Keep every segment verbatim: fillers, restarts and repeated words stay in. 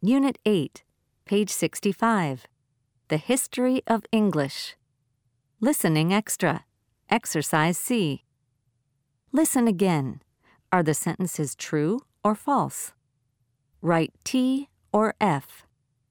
Unit eight, page sixty-five. The History of English. Listening Extra. Exercise C. Listen again. Are the sentences true or false? Write T or F.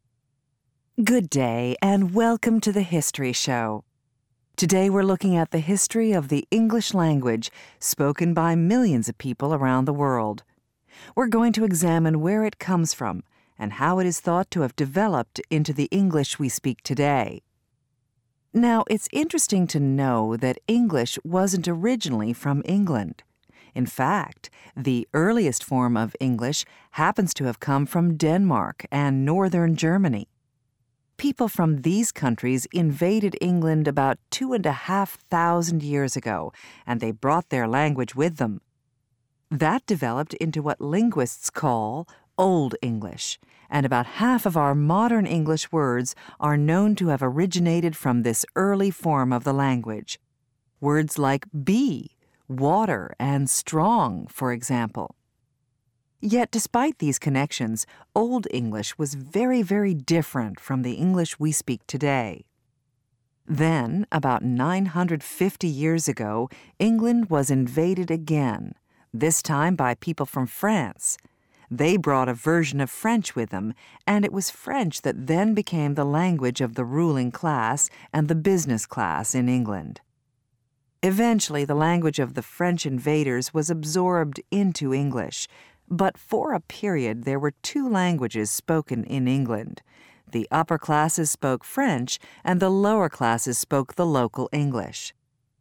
Good day and welcome to the History Show. Today we're looking at the history of the English language spoken by millions of people around the world. We're going to examine where it comes from and how it is thought to have developed into the English we speak today. Now, it's interesting to know that English wasn't originally from England. In fact, the earliest form of English happens to have come from Denmark and northern Germany. People from these countries invaded England about two and a half thousand years ago, and they brought their language with them. That developed into what linguists call Old English, and about half of our modern English words are known to have originated from this early form of the language. Words like be, water, and strong, for example. Yet, despite these connections, Old English was very, very different from the English we speak today. Then, about nine hundred fifty years ago, England was invaded again, this time by people from France. They brought a version of French with them, and it was French that then became the language of the ruling class and the business class in England. Eventually, the language of the French invaders was absorbed into English, but for a period there were two languages spoken in England. The upper classes spoke French, and the lower classes spoke the local English.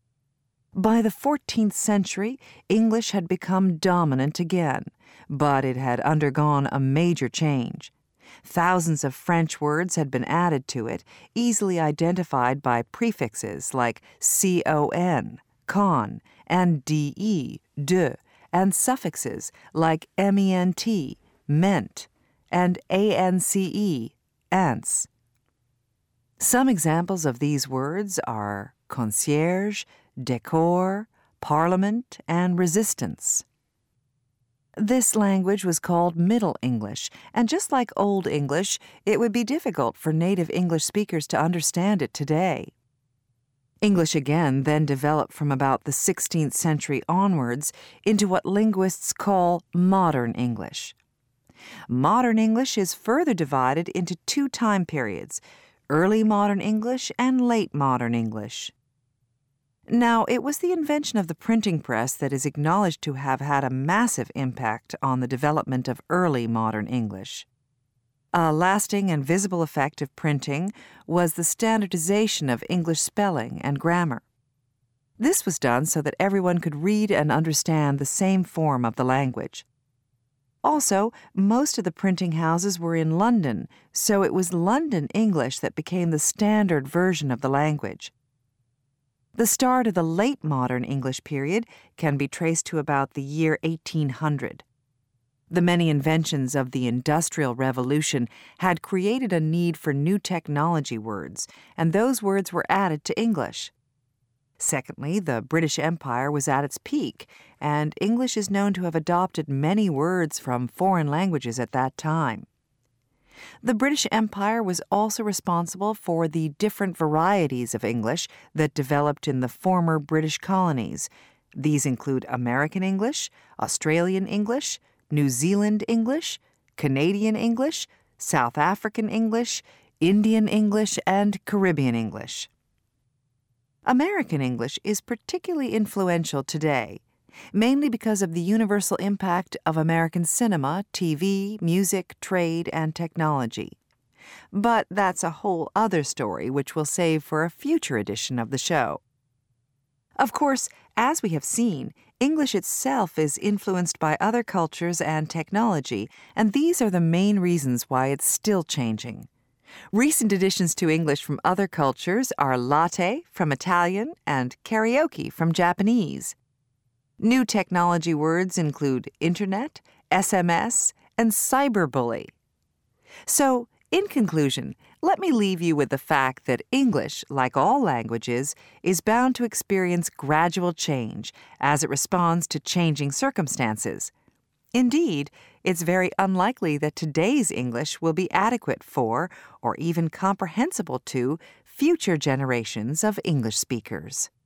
By the fourteenth century, English had become dominant again, but it had undergone a major change. Thousands of French words had been added to it, easily identified by prefixes like con, con, and de, de, and suffixes like ment, meant, and ance, ance. Some examples of these words are concierge, decor, parliament, and resistance. This language was called Middle English, and just like Old English, it would be difficult for native English speakers to understand it today. English again then developed from about the sixteenth century onwards into what linguists call Modern English. Modern English is further divided into two time periods, Early Modern English and Late Modern English. Now, it was the invention of the printing press that is acknowledged to have had a massive impact on the development of early modern English. A lasting and visible effect of printing was the standardization of English spelling and grammar. This was done so that everyone could read and understand the same form of the language. Also, most of the printing houses were in London, so it was London English that became the standard version of the language. The start of the late modern English period can be traced to about the year eighteen hundred. The many inventions of the Industrial Revolution had created a need for new technology words, and those words were added to English. Secondly, the British Empire was at its peak, and English is known to have adopted many words from foreign languages at that time. The British Empire was also responsible for the different varieties of English that developed in the former British colonies. These include American English, Australian English, New Zealand English, Canadian English, South African English, Indian English, and Caribbean English. American English is particularly influential today, mainly because of the universal impact of American cinema, T V, music, trade, and technology. But that's a whole other story which we'll save for a future edition of the show. Of course, as we have seen, English itself is influenced by other cultures and technology, and these are the main reasons why it's still changing. Recent additions to English from other cultures are latte from Italian and karaoke from Japanese. New technology words include internet, S M S, and cyberbully. So, in conclusion, let me leave you with the fact that English, like all languages, is bound to experience gradual change as it responds to changing circumstances. Indeed, it's very unlikely that today's English will be adequate for, or even comprehensible to, future generations of English speakers.